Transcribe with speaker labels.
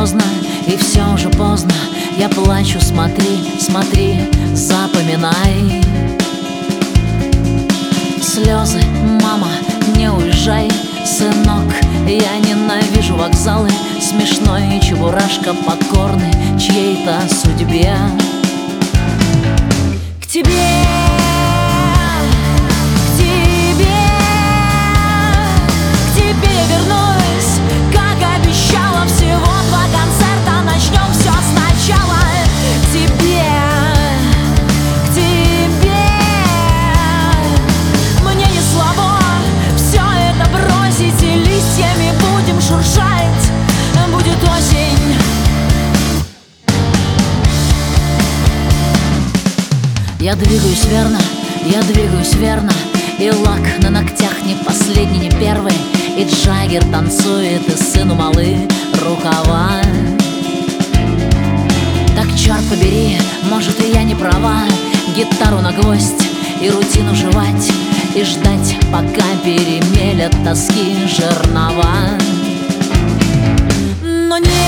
Speaker 1: поздно, и все уже поздно. Я плачу, смотри, смотри, запоминай. Слезы, мама, не уезжай, сынок. Я ненавижу вокзалы, смешной чебурашка, покорный чьей-то судьбе. К тебе, к тебе, к тебе вернусь, как обещала. Всего 2 концерта, начнем все сначала. К тебе, к тебе, мне не слабо все это бросить, и листьями будем шуршать, будет осень. Я двигаюсь верно, я двигаюсь верно, и лак на ногтях не последний, не первый, и Джаггер танцует, и сыну малы рукава. Так черт побери, может и я не права. Гитару на гвоздь и рутину жевать, и ждать, пока перемелят тоски жернова. Но нет.